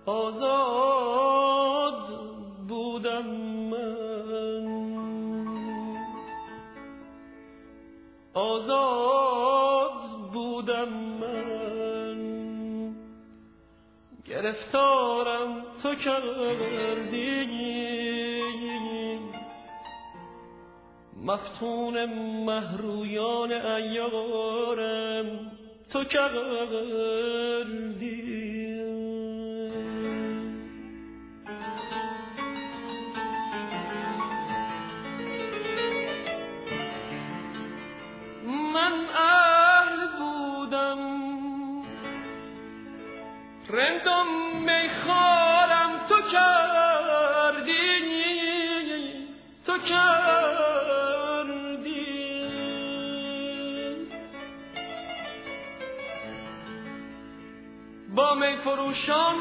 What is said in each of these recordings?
آزاد بودم من، آزاد بودم من، گرفتارم تو کردی، مفتون مهرویان ایارم تو کردی. من اهل بودم رندم میخوارم تو کردی، تو کردی. با می فروشان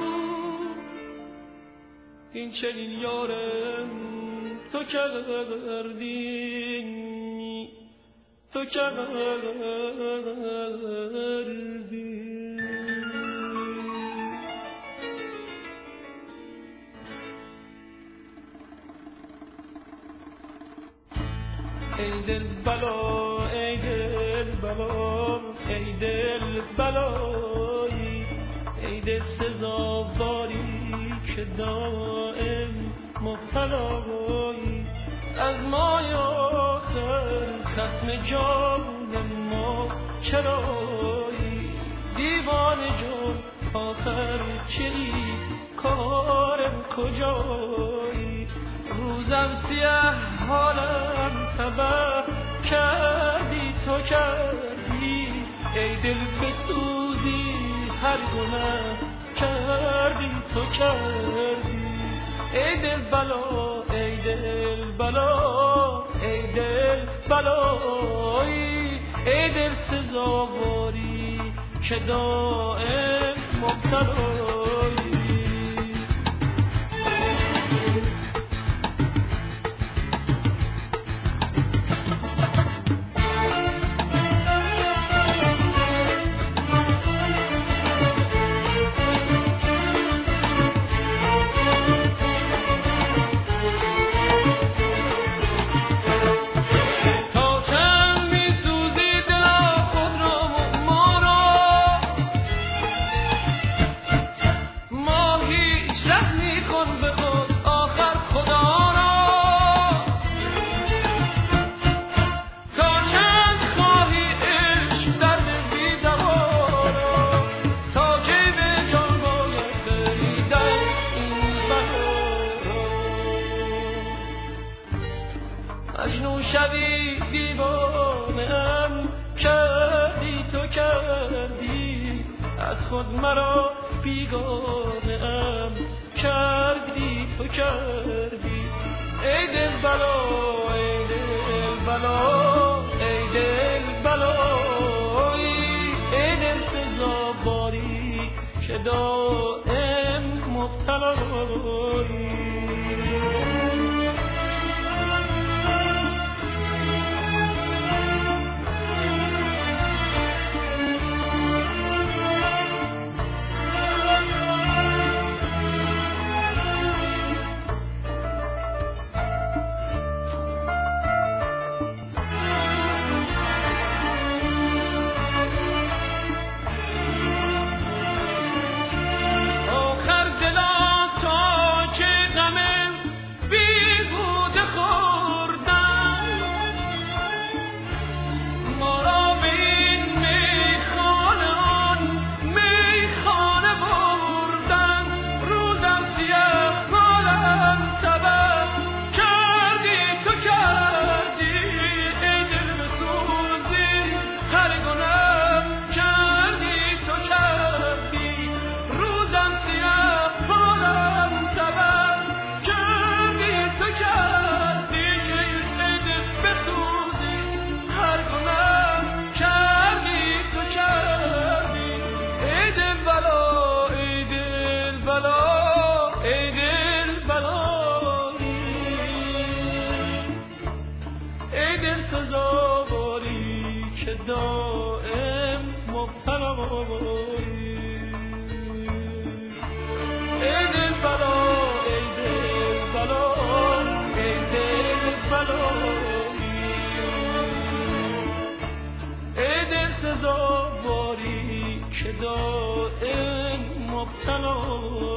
این چنین یارم تو کردی، تو کردی. ای دل بلا، ای دل بلا، ای دل بلایی، ای دل سزاواری که دائم مبتلایی. از مای آخر خصم جان ما چرایی؟ دیوان جان آخر چی کارم کجایی؟ روزم سیاه حالم تبه کردی تو کردی. ای دل بسوزی هر گناه کردی تو کردی. ای دل بلا، ای دل بلا، ای دل بلایی، ای دل سزاواری که دائم مبتلایی. مجنون شدی دیوانه‌ام کردی تو کردی. از خود مرا بیگانه‌ام کردی تو کردی. ای دل بلا، ای دل بلا، ای دل بلایی، ای دل سزاواری که دائم مبتلایی. دائم مبتلایی. سزاواری که دائم مبتلا